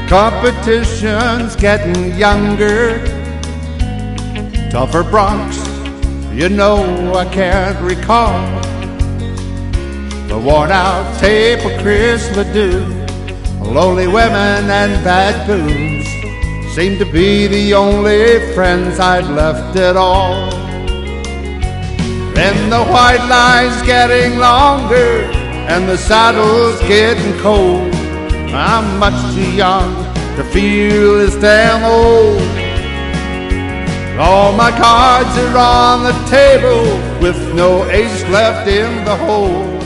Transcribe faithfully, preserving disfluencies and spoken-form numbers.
Competition's getting younger, tougher broncs, you know I can't recall. The worn out tape of Chris Ledoux, lonely women and bad booze seem to be the only friends I'd left at all. Then the white line's getting longer and the saddle's getting cold. I'm much too young to feel this damn old. All my cards are on the table with no ace left in the hole.